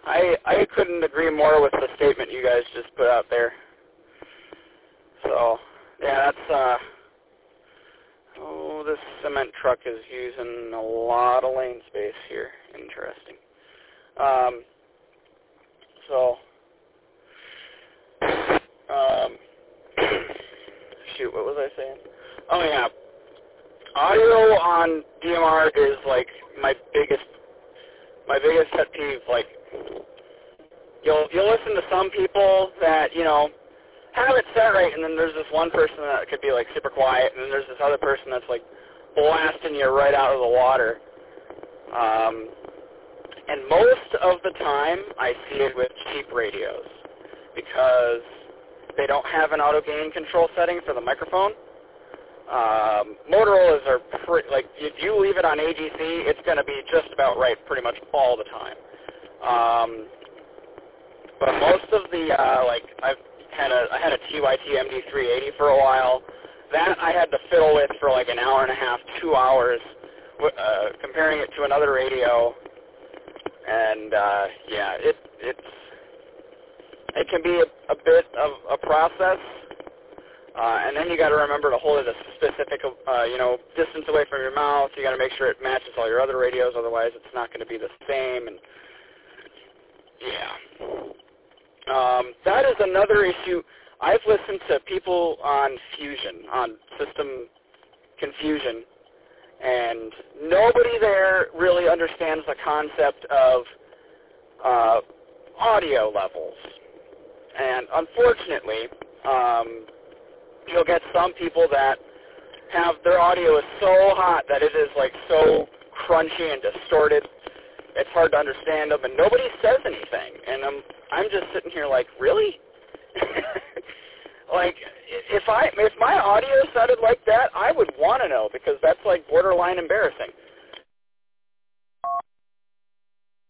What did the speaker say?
I couldn't agree more with the statement you guys just put out there. So, yeah, that's, this cement truck is using a lot of lane space here. Interesting. Shoot, what was I saying? Oh, yeah. Audio on DMR is, like, my biggest pet peeve. Like, you'll listen to some people that, you know, have it set right, and then there's this one person that could be, like, super quiet, and then there's this other person that's, like, blasting you right out of the water. And most of the time, I see it with cheap radios because they don't have an auto gain control setting for the microphone. Motorola's are like, if you leave it on AGC, it's going to be just about right pretty much all the time. But most of the, like, I had a TYT MD380 for a while. That I had to fiddle with for like an hour and a half, 2 hours, comparing it to another radio. And, yeah, it can be a bit of a process. And then you got to remember to hold it a specific, you know, distance away from your mouth. You got to make sure it matches all your other radios, otherwise it's not going to be the same. And yeah, that is another issue. I've listened to people on Fusion, on system confusion, and nobody there really understands the concept of audio levels. And unfortunately, you'll get some people that have their audio is so hot that it is like so crunchy and distorted. It's hard to understand them, and nobody says anything. And I'm just sitting here like, really? Like, if my audio sounded like that, I would want to know, because that's like borderline embarrassing.